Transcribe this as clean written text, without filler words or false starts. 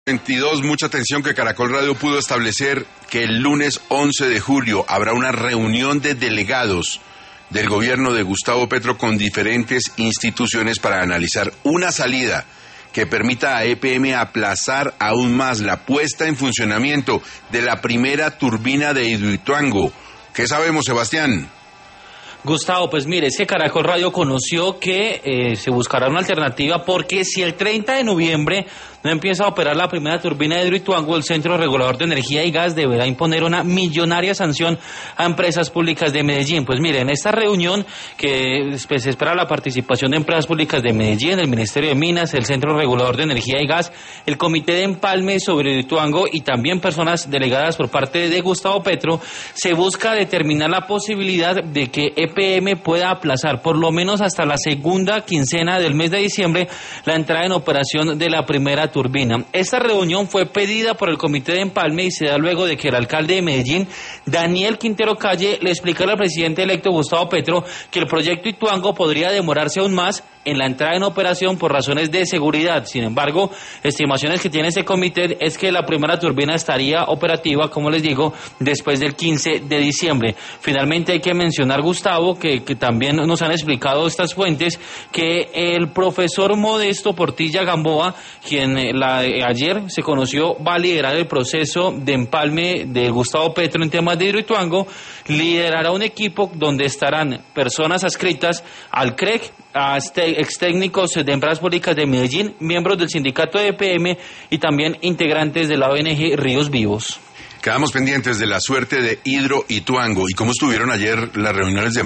22, mucha atención, que Caracol Radio pudo establecer que el lunes 11 de julio habrá una reunión de delegados del gobierno de Gustavo Petro con diferentes instituciones para analizar una salida que permita a EPM aplazar aún más la puesta en funcionamiento de la primera turbina de Hidroituango. ¿Qué sabemos, Sebastián? Gustavo, pues mire, ese Caracol Radio conoció que se buscará una alternativa porque si el 30 de noviembre no empieza a operar la primera turbina de Hidroituango, el Centro Regulador de Energía y Gas deberá imponer una millonaria sanción a empresas públicas de Medellín. Pues mire, en esta reunión que se espera la participación de empresas públicas de Medellín, el Ministerio de Minas, el Centro Regulador de Energía y Gas, el Comité de Empalme sobre Hidroituango y también personas delegadas por parte de Gustavo Petro, se busca determinar la posibilidad de que EPM pueda aplazar por lo menos hasta la segunda quincena del mes de diciembre la entrada en operación de la primera turbina. Esta reunión fue pedida por el Comité de Empalme y se da luego de que el alcalde de Medellín, Daniel Quintero Calle, le explicara al presidente electo Gustavo Petro que el proyecto Ituango podría demorarse aún más en la entrada en operación por razones de seguridad. Sin embargo, estimaciones que tiene este comité es que la primera turbina estaría operativa, como les digo, después del 15 de diciembre. Finalmente hay que mencionar, Gustavo, que también nos han explicado estas fuentes, que el profesor Modesto Portilla Gamboa, quien ayer se conoció va a liderar el proceso de empalme de Gustavo Petro en temas de Hidroituango, liderará un equipo donde estarán personas adscritas al CREC, a ex técnicos de empresas públicas de Medellín, miembros del sindicato de EPM y también integrantes de la ONG Ríos Vivos. Quedamos pendientes de la suerte de Hidroituango. ¿Y cómo estuvieron ayer las reuniones de